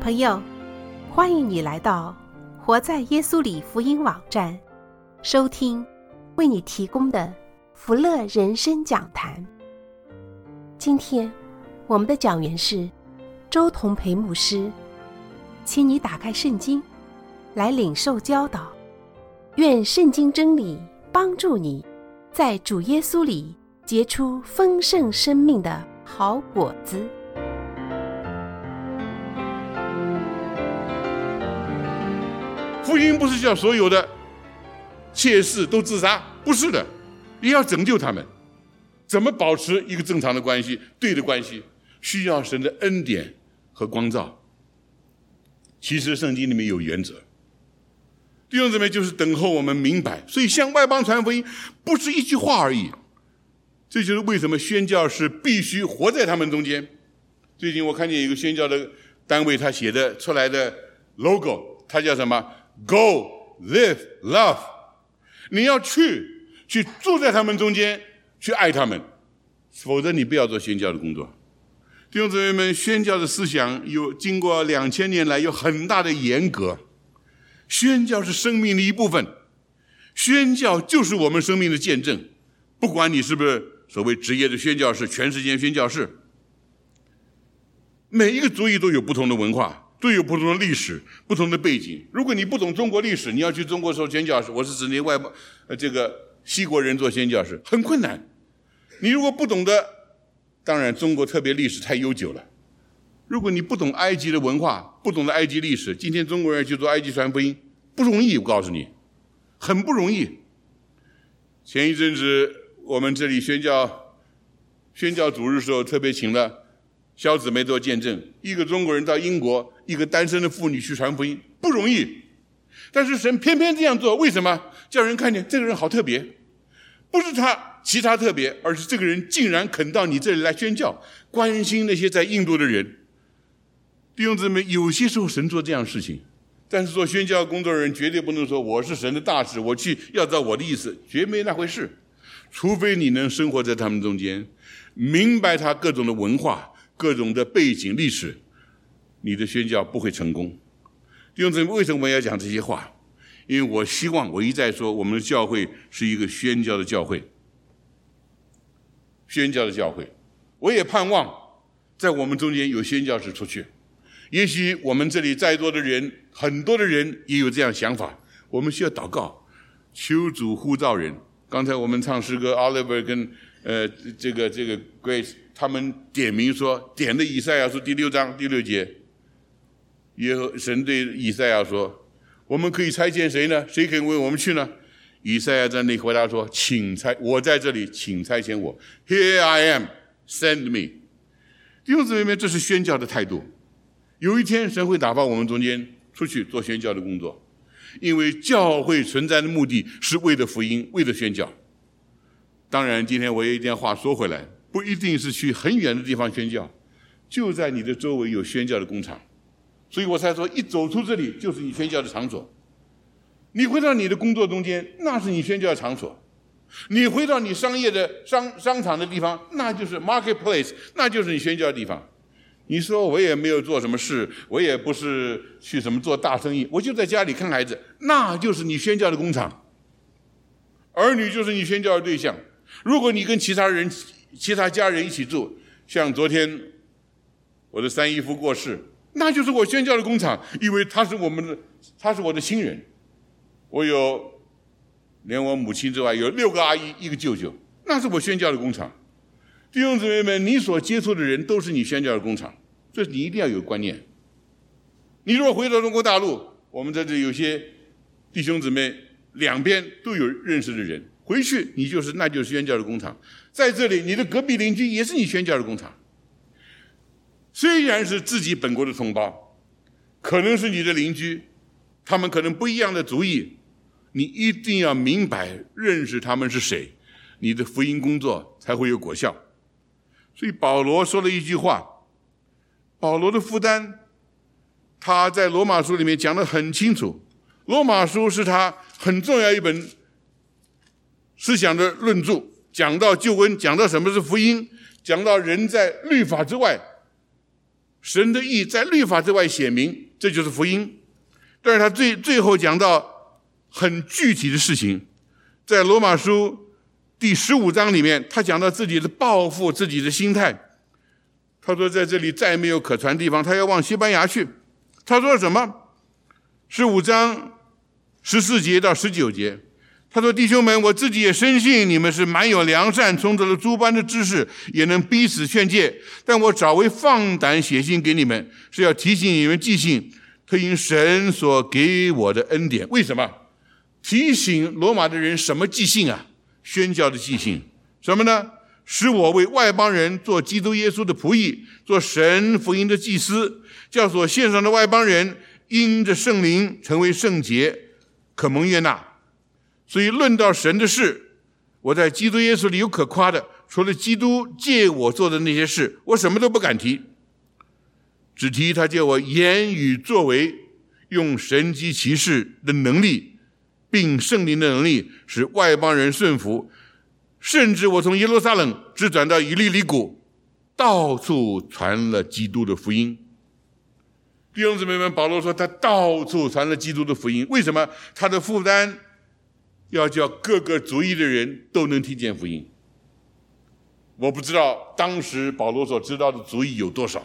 朋友，欢迎你来到活在耶稣里福音网站，收听为你提供的福乐人生讲坛。今天我们的讲员是周同培牧师，请你打开圣经来领受教导，愿圣经真理帮助你在主耶稣里结出丰盛生命的好果子。 福音不是叫所有的妾室都自杀，不是的，也要拯救他们。怎么保持一个正常的关系，对的关系，需要神的恩典和光照。其实圣经里面有原则，弟兄姊妹，就是等候我们明白。所以向外邦传福音不是一句话而已，这就是为什么宣教士必须活在他们中间。最近我看见一个宣教的单位，他写的出来的 logo， 他叫什么？ Go, live, love。 你要去住在他们中间，去爱他们，否则你不要做宣教的工作。弟兄姊妹们，宣教的思想经过2000年来有很大的严格。宣教是生命的一部分，宣教就是我们生命的见证。不管你是不是所谓职业的宣教士，全世界宣教士，每一个族裔都有不同的文化，都有不同的历史，不同的背景。如果你不懂中国历史，你要去中国做宣教士，我是指那西国人做宣教士，很困难。你如果不懂得，当然中国特别历史太悠久了，如果你不懂埃及的文化，不懂得埃及历史，今天中国人去做埃及传福音不容易，我告诉你，很不容易。前一阵子我们这里宣教主日的时候，特别请了小姊妹做见证，一个中国人到英国，一个单身的妇女去传福音，不容易。但是神偏偏这样做，为什么？叫人看见这个人好特别，不是他其他特别，而是这个人竟然肯到你这里来宣教，关心那些在印度的人。弟兄姊妹，有些时候神做这样的事情，但是做宣教工作的人绝对不能说我是神的大使，我去要照我的意思，绝没那回事。除非你能生活在他们中间，明白他各种的文化，各种的背景历史，你的宣教不会成功。弟兄姊妹，为什么我要讲这些话？因为我希望，我一再说，我们的教会是一个宣教的教会，宣教的教会。我也盼望在我们中间有宣教士出去。也许我们这里在座的人，很多的人也有这样想法，我们需要祷告，求主呼召人。刚才我们唱诗歌 Oliver 跟这个 Grace 他们点名说，点的以赛亚书第6章第6节，神对以赛亚说，我们可以差遣谁呢？谁可以为我们去呢？以赛亚在那里回答说，我在这里，请差遣我。 Here I am, send me。 弟兄姊妹们，这是宣教的态度。有一天神会打发我们中间出去做宣教的工作，因为教会存在的目的是为了福音，为了宣教。当然今天我也一定要话说回来，不一定是去很远的地方宣教，就在你的周围有宣教的工厂。所以我才说，一走出这里就是你宣教的场所。你回到你的工作中间，那是你宣教的场所。你回到你商业的商场的地方，那就是 marketplace， 那就是你宣教的地方。你说我也没有做什么事，我也不是去什么做大生意，我就在家里看孩子，那就是你宣教的工厂。儿女就是你宣教的对象。如果你跟其他家人一起住，像昨天我的三姨夫过世，那就是我宣教的工厂，因为他是我的亲人。我有连我母亲之外有6个阿姨，1个舅舅，那是我宣教的工厂。弟兄姊妹们，你所接触的人都是你宣教的工厂，这你一定要有观念。你如果回到中国大陆，我们在这有些弟兄姊妹两边都有认识的人，回去那就是宣教的工厂。在这里，你的隔壁邻居也是你宣教的工厂。虽然是自己本国的同胞，可能是你的邻居，他们可能不一样的族裔，你一定要明白认识他们是谁，你的福音工作才会有果效。所以保罗说了一句话，保罗的负担他在罗马书里面讲得很清楚。罗马书是他很重要一本思想的论著，讲到救恩，讲到什么是福音，讲到人在律法之外， 神的义在律法之外显明，这就是福音。但是他最后讲到很具体的事情，在罗马书第15章里面，他讲到自己的报复，自己的心态。他说在这里再没有可传地方，他要往西班牙去。他说什么？15章14节到19节，他说：弟兄们，我自己也深信你们是满有良善，充足了诸般的知识，也能彼此劝诫。但我早为放胆写信给你们，是要提醒你们记性，特因神所给我的恩典。为什么提醒罗马的人什么记性啊？宣教的记性。什么呢？使我为外邦人做基督耶稣的仆役，做神福音的祭司，叫所献上的外邦人因着圣灵成为圣洁，可蒙悦纳。所以论到神的事，我在基督耶稣里有可夸的，除了基督借我做的那些事，我什么都不敢提，只提他借我言语作为，用神迹奇事的能力，并圣灵的能力，使外邦人顺服。甚至我从耶路撒冷直转到以利里谷，到处传了基督的福音。弟兄姊妹们，保罗说他到处传了基督的福音。为什么？他的负担要叫各个族裔的人都能听见福音。我不知道当时保罗所知道的族裔有多少，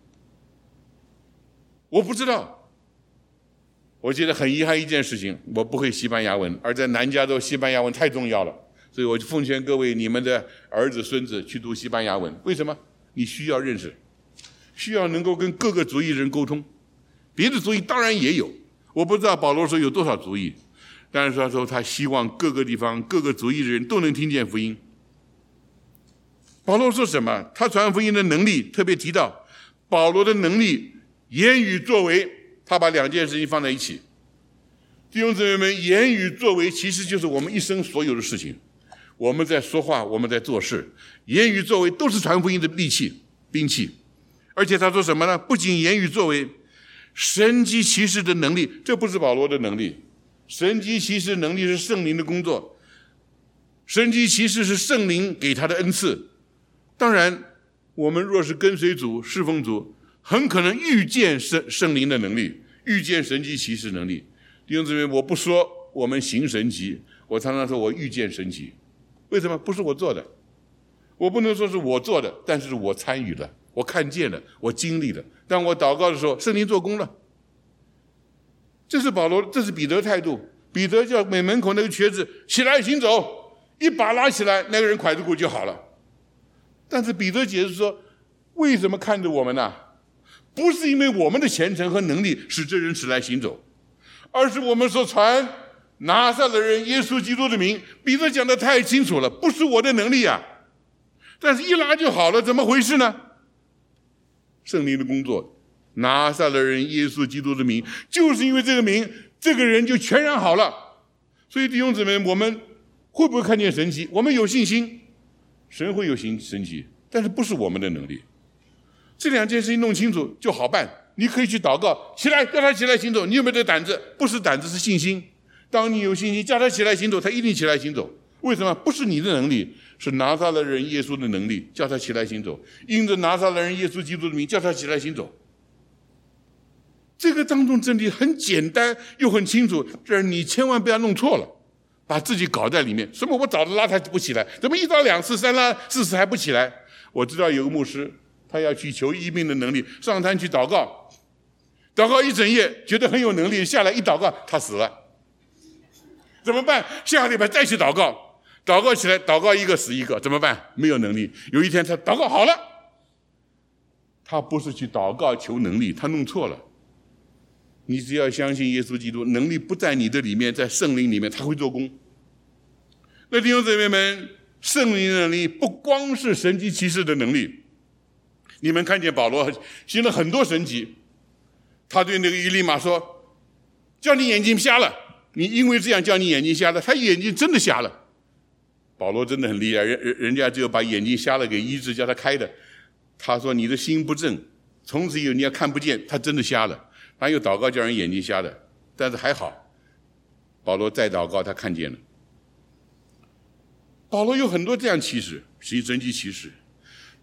我不知道。我觉得很遗憾一件事情，我不会西班牙文，而在南加州西班牙文太重要了，所以我就奉劝各位，你们的儿子孙子去读西班牙文。为什么？你需要认识，需要能够跟各个族裔人沟通。别的族裔当然也有，我不知道保罗说有多少族裔，但是他说他希望各个地方各个族裔的人都能听见福音。保罗说什么？他传福音的能力，特别提到保罗的能力，言语作为，他把两件事情放在一起。弟兄姊妹们，言语作为其实就是我们一生所有的事情。我们在说话，我们在做事，言语作为都是传福音的利器、兵器。而且他说什么呢？不仅言语作为，神迹奇事的能力，这不是保罗的能力。神迹奇事能力是圣灵的工作，神迹奇事是圣灵给他的恩赐。当然，我们若是跟随主、侍奉主，很可能遇见圣灵的能力，遇见神迹奇事能力。弟兄姊妹，我不说我们行神迹，我常常说我遇见神迹。为什么？不是我做的，我不能说是我做的，但是我参与了，我看见了，我经历了。当我祷告的时候，圣灵做工了。这是彼得的态度。彼得叫门口那个瘸子起来行走，一把拉起来，那个人拐着骨就好了。但是彼得解释说，为什么看着我们呢？不是因为我们的虔诚和能力使这人起来行走，而是我们所传拿撒勒人耶稣基督的名。彼得讲得太清楚了，不是我的能力啊，但是一拉就好了，怎么回事呢？圣灵的工作，拿撒勒人耶稣基督的名，就是因为这个名，这个人就全然好了。所以弟兄姊妹，我们会不会看见神迹？我们有信心，神会有神迹，但是不是我们的能力。这两件事情弄清楚就好办。你可以去祷告，起来，叫他起来行走。你有没有这个胆子？不是胆子，是信心。当你有信心，叫他起来行走，他一定起来行走。为什么？不是你的能力，是拿撒勒人耶稣的能力，叫他起来行走。因着拿撒勒人耶稣基督的名，叫他起来行走。这个当中真理很简单又很清楚，这你千万不要弄错了，把自己搞在里面。什么我早就拉他不起来，怎么一拉两次三拉四次还不起来？我知道有个牧师，他要去求医病的能力，上山去祷告，祷告一整夜，觉得很有能力，下来一祷告他死了。怎么办？下个礼拜再去祷告，祷告起来，祷告一个死一个，怎么办？没有能力。有一天他祷告好了，他不是去祷告求能力，他弄错了。你只要相信耶稣基督，能力不在你的里面，在圣灵里面，他会做工。那弟兄姊妹们，圣灵的能力不光是神迹奇事的能力。你们看见保罗行了很多神迹，他对那个以利马说，叫你眼睛瞎了，你因为这样叫你眼睛瞎了，他眼睛真的瞎了。保罗真的很厉害，人家只有把眼睛瞎了给医治，叫他开的。他说你的心不正，从此以后你要看不见，他真的瞎了。他又祷告叫人眼睛瞎的，但是还好，保罗再祷告他看见了。保罗有很多这样奇事，神迹奇事。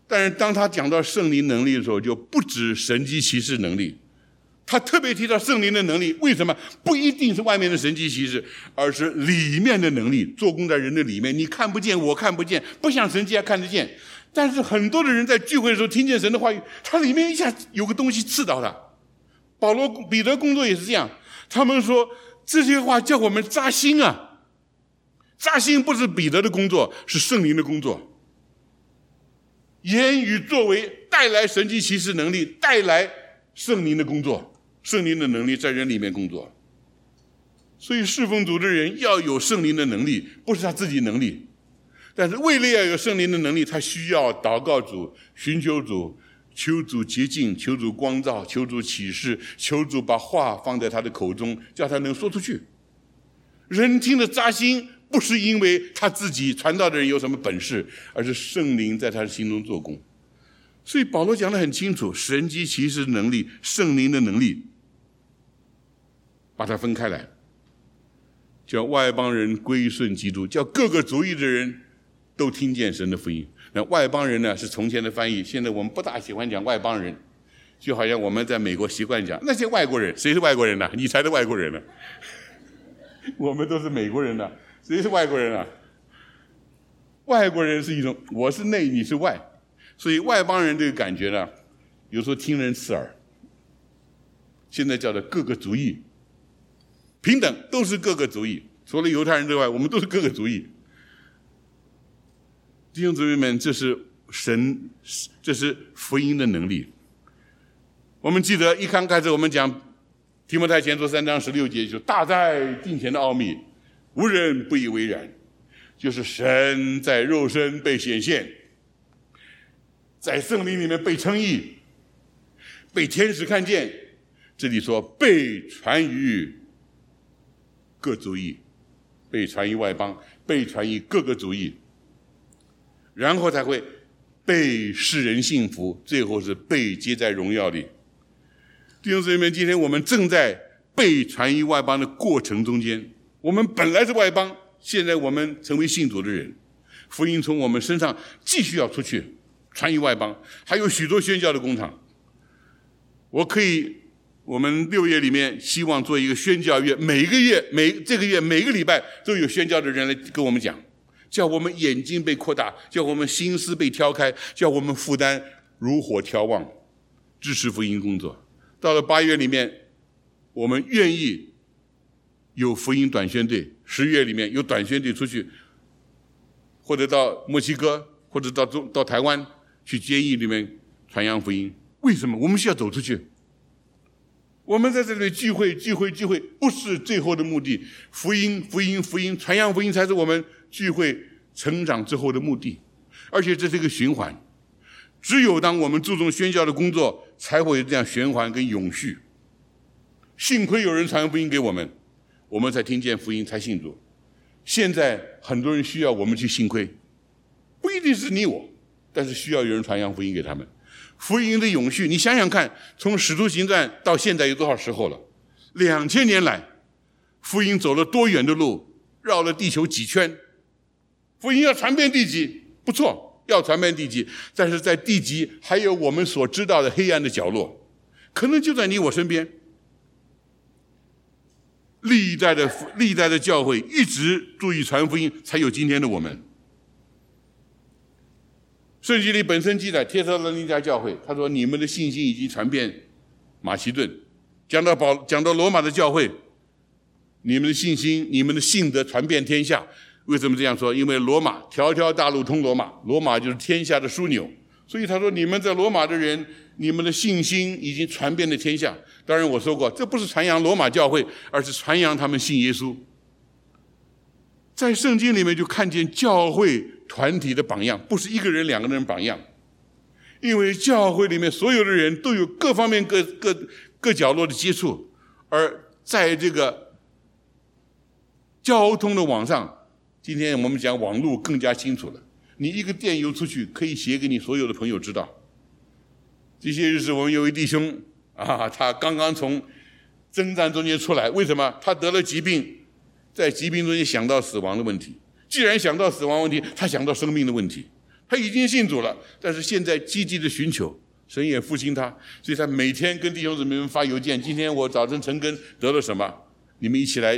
但是当他讲到圣灵能力的时候，就不止神迹奇事能力，他特别提到圣灵的能力。为什么？不一定是外面的神迹奇事，而是里面的能力，做工在人的里面，你看不见，我看不见，不像神迹还看得见。但是很多的人在聚会的时候听见神的话语，他里面一下有个东西刺到他。彼得工作也是这样，他们说这些话叫我们扎心啊，扎心不是彼得的工作，是圣灵的工作。言语作为带来神迹奇事能力，带来圣灵的工作，圣灵的能力在人里面工作。所以侍奉主的人要有圣灵的能力，不是他自己能力。但是为了要有圣灵的能力，他需要祷告主，寻求主，求主洁净，求主光照，求主启示，求主把话放在他的口中，叫他能说出去。人听得扎心，不是因为他自己传道的人有什么本事，而是圣灵在他的心中做工。所以保罗讲得很清楚，神迹奇事能力，圣灵的能力，把它分开来，叫外邦人归顺基督，叫各个族裔的人都听见神的福音。那外邦人呢，是从前的翻译，现在我们不大喜欢讲外邦人，就好像我们在美国习惯讲那些外国人。谁是外国人呢？你才是外国人呢。我们都是美国人呢，谁是外国人啊？外国人是一种，我是内，你是外，所以外邦人这个感觉呢，有时候听人刺耳。现在叫做各个族裔平等，都是各个族裔，除了犹太人之外，我们都是各个族裔。弟兄姊妹们，这是福音的能力。我们记得一刚开始我们讲提摩太前书3章16节，就大在敬虔的奥秘，无人不以为然，就是神在肉身被显现，在圣灵里面被称义，被天使看见。这里说被传于各族裔，被传于外邦，被传于各个族裔，然后才会被世人信服，最后是被接在荣耀里。弟兄姊妹们，今天我们正在被传于外邦的过程中间。我们本来是外邦，现在我们成为信主的人，福音从我们身上继续要出去，传于外邦，还有许多宣教的工厂。我们6月里面希望做一个宣教月，这个月每个礼拜都有宣教的人来跟我们讲，叫我们眼睛被扩大，叫我们心思被挑开，叫我们负担如火挑旺，支持福音工作。到了8月里面，我们愿意有福音短宣队，10月里面有短宣队出去，或者到墨西哥，或者到台湾去监狱里面传扬福音。为什么？我们需要走出去。我们在这里聚会，不是最后的目的。福音，传扬福音才是我们聚会成长之后的目的。而且这是一个循环，只有当我们注重宣教的工作，才会有这样循环跟永续。幸亏有人传福音给我们，我们才听见福音，才信主。现在很多人需要我们去幸亏，不一定是你我，但是需要有人传扬福音给他们。福音的永续，你想想看，从使徒行传到现在有多少时候了？2000年来，福音走了多远的路，绕了地球几圈。福音要传遍地极，不错，要传遍地极，但是在地极还有我们所知道的黑暗的角落，可能就在你我身边。历代的教会一直注意传福音，才有今天的我们。圣经里本身记载帖撒罗尼迦教会，他说你们的信心已经传遍马其顿。讲到罗马的教会，你们的信心，你们的信德传遍天下。为什么这样说？因为罗马条条大路通罗马，罗马就是天下的枢纽。所以他说你们在罗马的人，你们的信心已经传遍了天下。当然我说过，这不是传扬罗马教会，而是传扬他们信耶稣。在圣经里面就看见教会团体的榜样，不是一个人两个人榜样。因为教会里面所有的人都有各方面各角落的接触，而在这个交通的网上，今天我们讲网络更加清楚了，你一个电邮出去可以写给你所有的朋友知道。这些日子我们有位弟兄他刚刚从征战中间出来，为什么？他得了疾病，在疾病中间想到死亡的问题。既然想到死亡问题，他想到生命的问题。 他已经信主了，但是现在积极的寻求，神也复兴他，所以他每天跟弟兄姊妹们发邮件，今天我早晨晨更得了什么，你们一起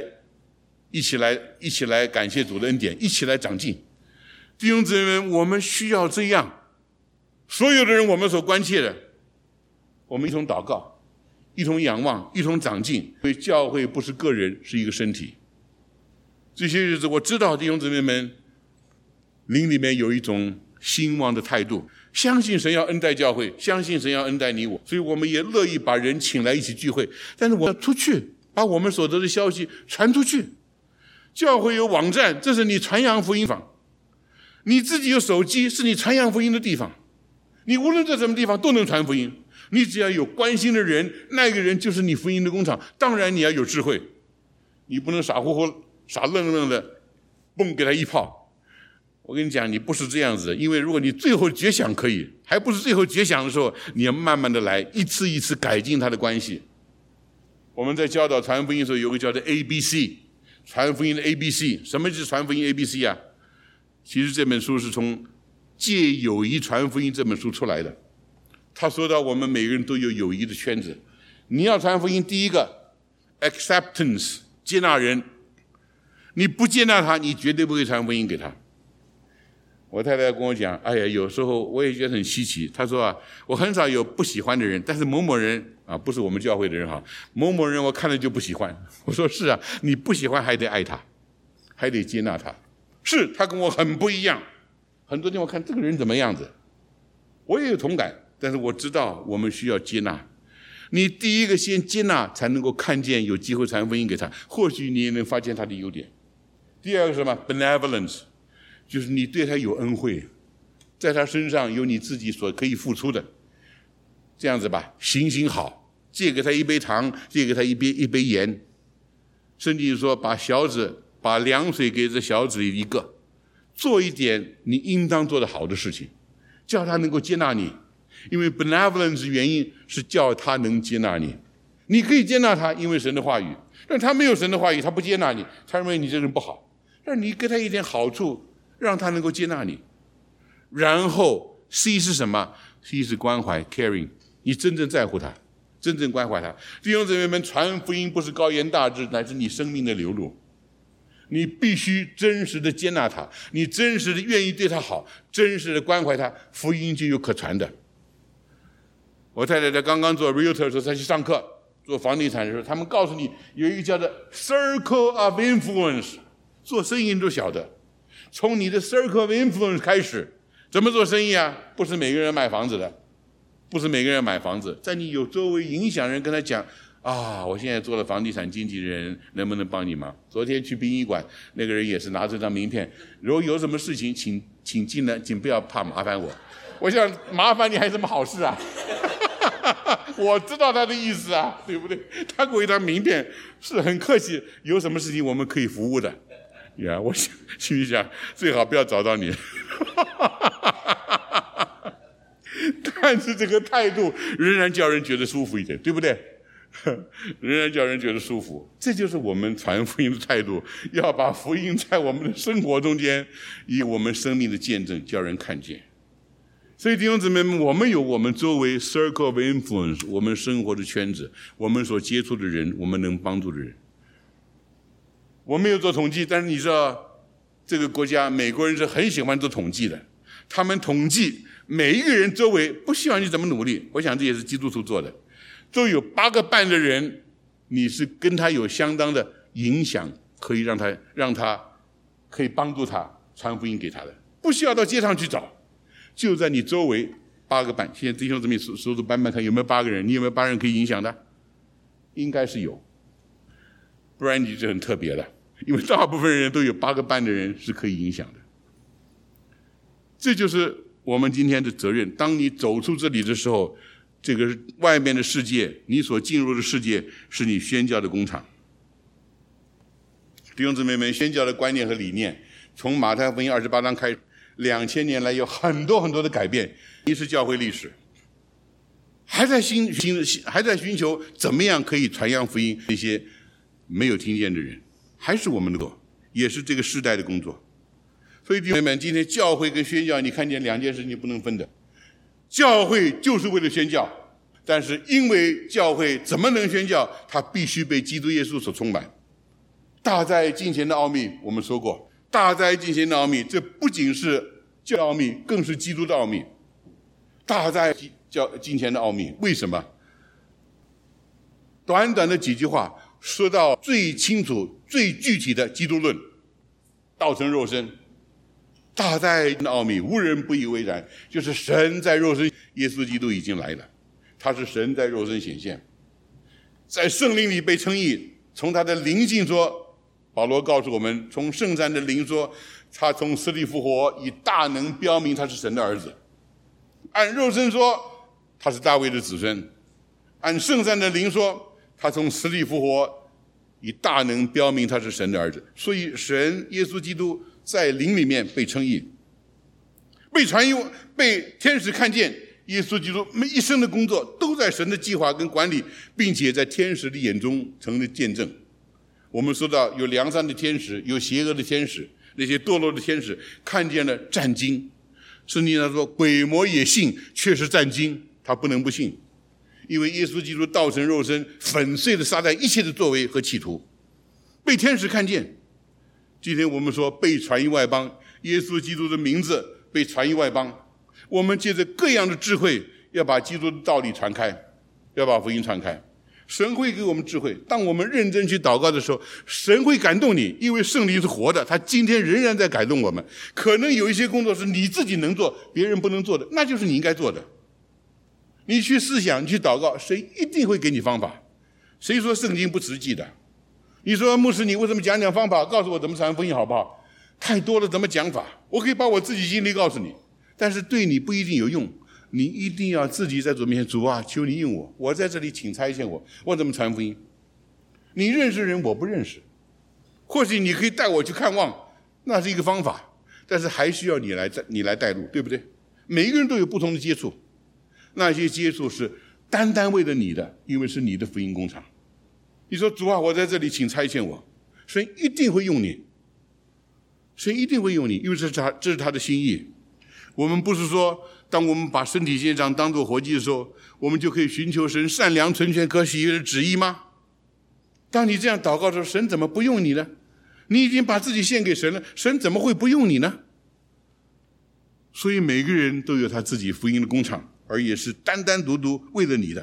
来感谢主的恩典，一起来长进。弟兄姊妹们，我们需要这样，所有的人我们所关切的，我们一同祷告，一同仰望，一同长进。因为教会不是个人，是一个身体。这些日子我知道弟兄姊妹们灵里面有一种兴旺的态度，相信神要恩待教会，相信神要恩待你我，所以我们也乐意把人请来一起聚会。但是我要出去，把我们所得的消息传出去。教会有网站，这是你传扬福音方；你自己有手机，是你传扬福音的地方。你无论在什么地方都能传福音，你只要有关心的人，那个人就是你福音的工厂。当然你要有智慧，你不能傻乎乎傻愣愣的蹦给他一炮。我跟你讲，你不是这样子的，因为如果你最后绝响可以，还不是最后绝响的时候，你要慢慢的来，一次一次改进他的关系。我们在教导传福音的时候，有个叫做 ABC， 传福音的 ABC。 什么是传福音 ABC 啊？其实这本书是从借友谊传福音这本书出来的。他说到我们每个人都有友谊的圈子，你要传福音，第一个 acceptance， 接纳人，你不接纳他，你绝对不会传福音给他。我太太跟我讲，哎呀，有时候我也觉得很稀奇。她说啊，我很少有不喜欢的人，但是某某人啊，不是我们教会的人哈，某某人我看了就不喜欢。我说是啊，你不喜欢还得爱他，还得接纳他。是他跟我很不一样，很多地方看这个人怎么样子，我也有同感，但是我知道我们需要接纳。你第一个先接纳，才能够看见有机会传福音给他，或许你也能发现他的优点。第二个是什么 ？benevolence， 就是你对他有恩惠，在他身上有你自己所可以付出的。这样子吧，行好，借给他一杯糖，借给他一杯盐，甚至说把凉水给这小子一个，做一点你应当做的好的事情，叫他能够接纳你。因为 benevolence 原因是叫他能接纳你。你可以接纳他，因为神的话语，但他没有神的话语，他不接纳你，他认为你这个人不好，但你给他一点好处，让他能够接纳你。然后 C 是什么？ C 是关怀 caring， 你真正在乎他，真正关怀他。弟兄姊妹们，传福音不是高言大志，乃是你生命的流露。你必须真实的接纳他，你真实的愿意对他好，真实的关怀他，福音就有可传的。我太太在刚刚做 realtor 的时候，她去上课做房地产的时候，他们告诉你有一个叫做 circle of influence， 做生意都晓得，从你的 circle of influence 开始。怎么做生意啊？不是每个人买房子的，不是每个人买房子，在你有周围影响人跟他讲啊，我现在做了房地产经纪人，能不能帮你忙？昨天去殡仪馆，那个人也是拿这张名片，如果有什么事情，请进来，请不要怕麻烦我。我想麻烦你还有什么好事啊？我知道他的意思啊，对不对？他给我一张名片，是很客气，有什么事情我们可以服务的。呀，我心里想，最好不要找到你。但是这个态度仍然叫人觉得舒服一点，对不对？仍然叫人觉得舒服。这就是我们传福音的态度，要把福音在我们的生活中间，以我们生命的见证叫人看见。所以弟兄姊妹们，我们有我们周围 circle of influence， 我们生活的圈子，我们所接触的人，我们能帮助的人。我没有做统计，但是你知道这个国家美国人是很喜欢做统计的，他们统计每一个人周围，不希望你怎么努力，我想这也是基督徒做的，都有8个半的人，你是跟他有相当的影响，可以让他可以帮助他传福音给他的，不需要到街上去找，就在你周围8个半。现在弟兄姊妹数数搬搬看有没有8个人，你有没有8人可以影响的？应该是有，不然你就很特别了，因为大部分人都有8个半的人是可以影响的。这就是我们今天的责任。当你走出这里的时候，这个外面的世界，你所进入的世界是你宣教的工厂。弟兄姊妹们，宣教的观念和理念从马太福音28章开始，2000年来有很多很多的改变。一是教会历史还在寻求怎么样可以传扬福音，那些没有听见的人，还是我们的工作，也是这个时代的工作。 所以弟兄们，今天教会跟宣教，你看见两件事情不能分的。教会就是为了宣教，但是因为教会怎么能宣教，它必须被基督耶稣所充满。大在敬虔的奥秘，我们说过，大在敬虔的奥秘，这不仅是教的奥秘，更是基督的奥秘。大在敬虔的奥秘，为什么？短短的几句话说到最清楚、最具体的基督论，道成肉身。大在的奥秘，无人不以为然，就是神在肉身，耶稣基督已经来了，他是神在肉身显现，在圣灵里被称义。从他的灵性说，保罗告诉我们，从圣山的灵说，他从死里复活，以大能标明他是神的儿子。按肉身说，他是大卫的子孙；按圣山的灵说，他从死里复活，以大能标明他是神的儿子。所以神耶稣基督在灵里面被称义，被传译，被天使看见。耶稣基督一生的工作都在神的计划跟管理，并且在天使的眼中成了见证。我们说到有良善的天使，有邪恶的天使，那些堕落的天使看见了战惊，圣经上说鬼魔也信，却是战惊，他不能不信，因为耶稣基督道成肉身，粉碎了撒旦一切的作为和企图，被天使看见。今天我们说被传于外邦，耶稣基督的名字被传于外邦，我们借着各样的智慧要把基督的道理传开，要把福音传开。神会给我们智慧，当我们认真去祷告的时候，神会感动你，因为圣灵是活的，他今天仍然在感动我们。可能有一些工作是你自己能做，别人不能做的，那就是你应该做的。你去思想，你去祷告，神一定会给你方法。谁说圣经不实际的？你说牧师，你为什么讲方法，告诉我怎么传福音好不好？太多了，怎么讲法？我可以把我自己经历告诉你，但是对你不一定有用。你一定要自己在主面前，主啊，求你用我，我在这里，请差遣我，我怎么传福音？你认识人，我不认识，或许你可以带我去看望，那是一个方法，但是还需要你来带路，对不对？每一个人都有不同的接触，那些接触是单单为了你的，因为是你的福音工厂。你说主啊，我在这里，请差遣我，神一定会用你，神一定会用你，因为这是他的心意。我们不是说当我们把身体献上当作活祭的时候，我们就可以寻求神善良纯全可喜悦的旨意吗？当你这样祷告的时候，神怎么不用你呢？你已经把自己献给神了，神怎么会不用你呢？所以每个人都有他自己福音的工厂，而也是单单独独为了你的。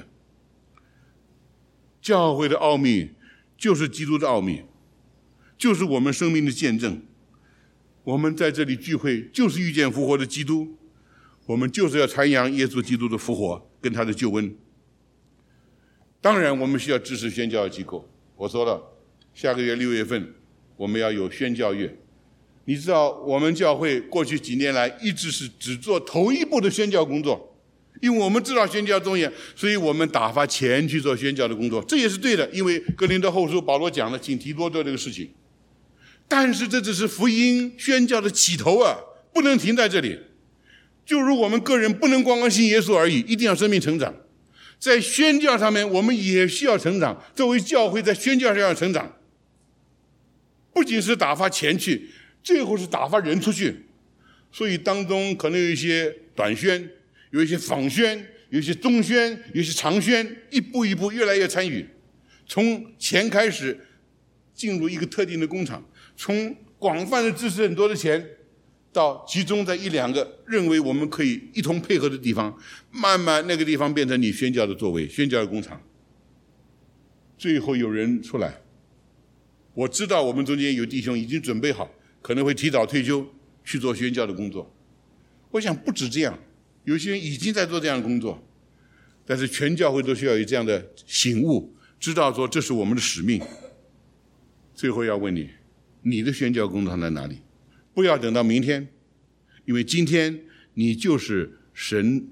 教会的奥秘就是基督的奥秘，就是我们生命的见证。我们在这里聚会，就是遇见复活的基督，我们就是要传扬耶稣基督的复活跟他的救恩。当然我们需要支持宣教的机构，我说了，下个月6月份我们要有宣教月。你知道我们教会过去几年来一直是只做头一步的宣教工作，因为我们知道宣教重要，所以我们打发钱去做宣教的工作，这也是对的，因为哥林多后书保罗讲了，请提多做这个事情。但是这只是福音宣教的起头啊，不能停在这里。就如我们个人不能光光信耶稣而已，一定要生命成长。在宣教上面我们也需要成长，作为教会在宣教上要成长，不仅是打发钱去，最后是打发人出去。所以当中可能有一些短宣，有一些访宣，有一些中宣，有一些长宣，一步一步越来越参与，从钱开始进入一个特定的工厂，从广泛的支持很多的钱，到集中在1、2个认为我们可以一同配合的地方，慢慢那个地方变成你宣教的作为，宣教的工厂。最后有人出来，我知道我们中间有弟兄已经准备好，可能会提早退休去做宣教的工作。我想不止这样，有些人已经在做这样的工作，但是全教会都需要有这样的醒悟，知道说这是我们的使命。最后要问你，你的宣教工作在哪里？不要等到明天，因为今天你就是神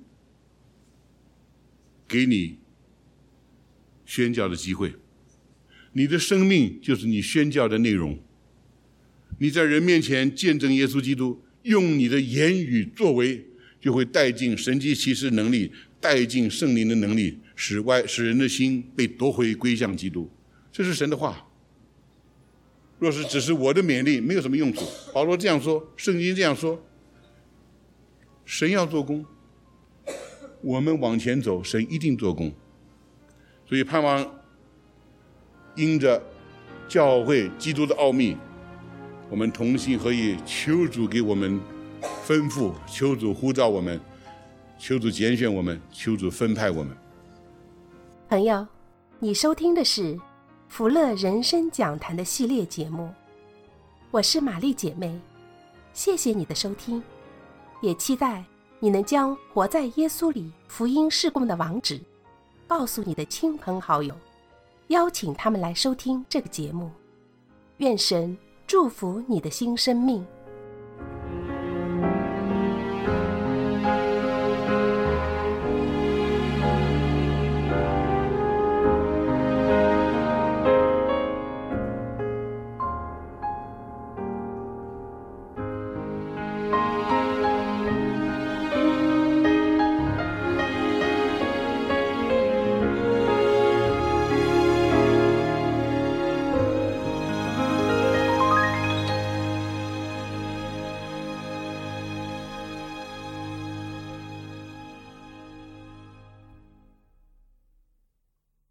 给你宣教的机会，你的生命就是你宣教的内容。你在人面前见证耶稣基督，用你的言语作为，就会带进神迹奇事能力，带进圣灵的能力，使人的心被夺回归向基督。这是神的话。 若是只是我的勉励，没有什么用处。保罗这样说，圣经这样说，神要做工，我们往前走，神一定做工。所以盼望因着教会基督的奥秘，我们同心合意，求主给我们吩咐，求主呼召我们，求主拣选我们，求主分派我们。 朋友，你收听的是福乐人生讲坛的系列节目，我是玛丽姐妹，谢谢你的收听，也期待你能将活在耶稣里福音事工的网址告诉你的亲朋好友，邀请他们来收听这个节目。愿神祝福你的新生命。